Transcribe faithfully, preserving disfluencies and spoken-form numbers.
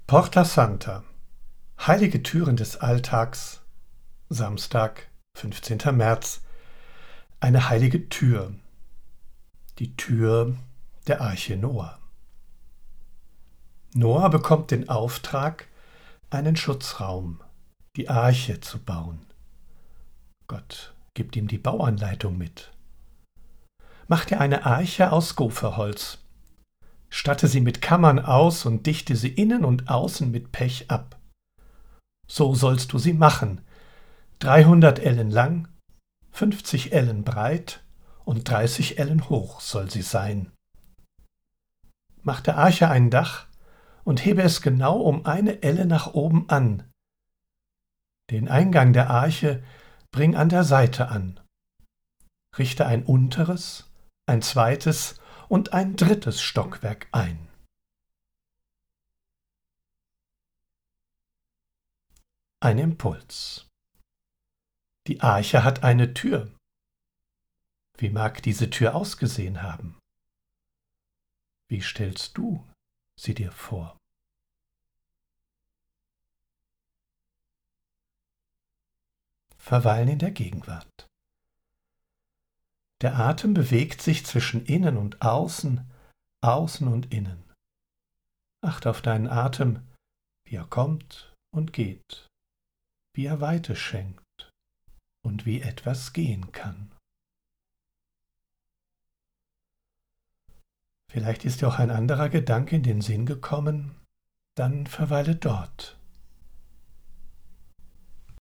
Porta Santa. Heilige Türen des Alltags. Samstag, fünfzehnter März. Eine heilige Tür. Die Tür der Arche Noah. Noah bekommt den Auftrag, einen Schutzraum, die Arche, zu bauen. Gott gibt ihm die Bauanleitung mit. Mach dir eine Arche aus Gopherholz. Statte sie mit Kammern aus und dichte sie innen und außen mit Pech ab. So sollst du sie machen. dreihundert Ellen lang, fünfzig Ellen breit und dreißig Ellen hoch soll sie sein. Mach der Arche ein Dach und hebe es genau um eine Elle nach oben an. Den Eingang der Arche bring an der Seite an. Richte ein unteres, ein zweites und ein drittes Stockwerk ein. Ein Impuls. Die Arche hat eine Tür. Wie mag diese Tür ausgesehen haben? Wie stellst du sie dir vor? Verweilen in der Gegenwart. Der Atem bewegt sich zwischen innen und außen, außen und innen. Acht auf deinen Atem, wie er kommt und geht, wie er Weite schenkt und wie etwas gehen kann. Vielleicht ist dir auch ein anderer Gedanke in den Sinn gekommen, dann verweile dort.